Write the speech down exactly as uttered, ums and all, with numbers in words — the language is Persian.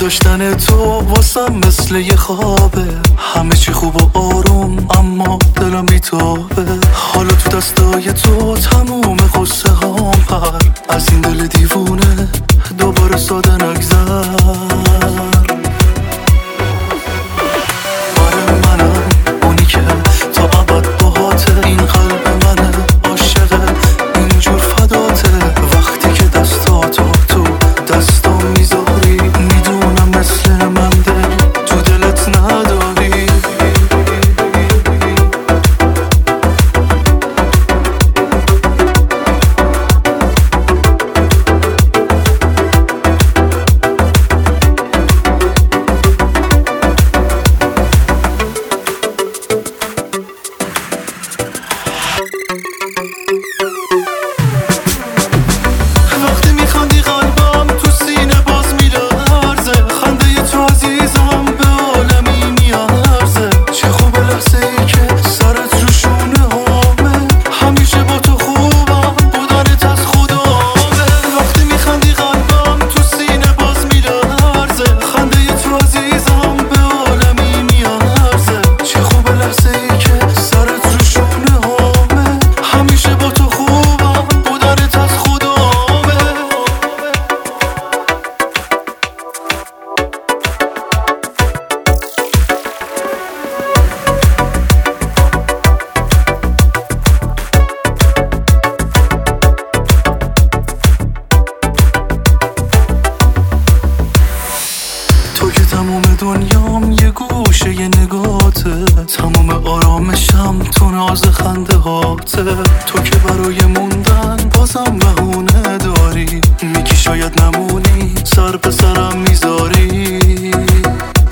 داشتن تو واسم مثل یه خوابه، همه چی خوب و آروم اما دلم بیتابه. حالا تو دستای تو تموم قصه هام پر، از این دل دیوونه دوباره ساده نگذر. آره منم اونی که تا ابد باهاته، این قلب منه عاشقه اینجور فداته. وقتی که دستاتو تو دستام میذاری، میدونم مثل من دل تو دلت نداری. وقتی میخندی قلبم تو سینه باز میلرزه، خنده تو عزیزم به عالمی میارزه. چه خوب لحظه ای که سرت رو شونه هامه، همیشه با تو خوبم بودنت از خدامه. وقتی میخندی قلبم تو سینه باز میلرزه، خنده تو عزیزم به عالمی میارزه. چه خوب لحظه ای که سرت رو شونه هامه، همیشه با تو خوبم بودنت از خدامه. تو که تموم دنیام یه گوشه یه نگاته، تموم آرامشم تو ناز خنده هاته. تو که برای موندن بازم بهونه داری، میگی شاید نمونی سر به سرم میذاری.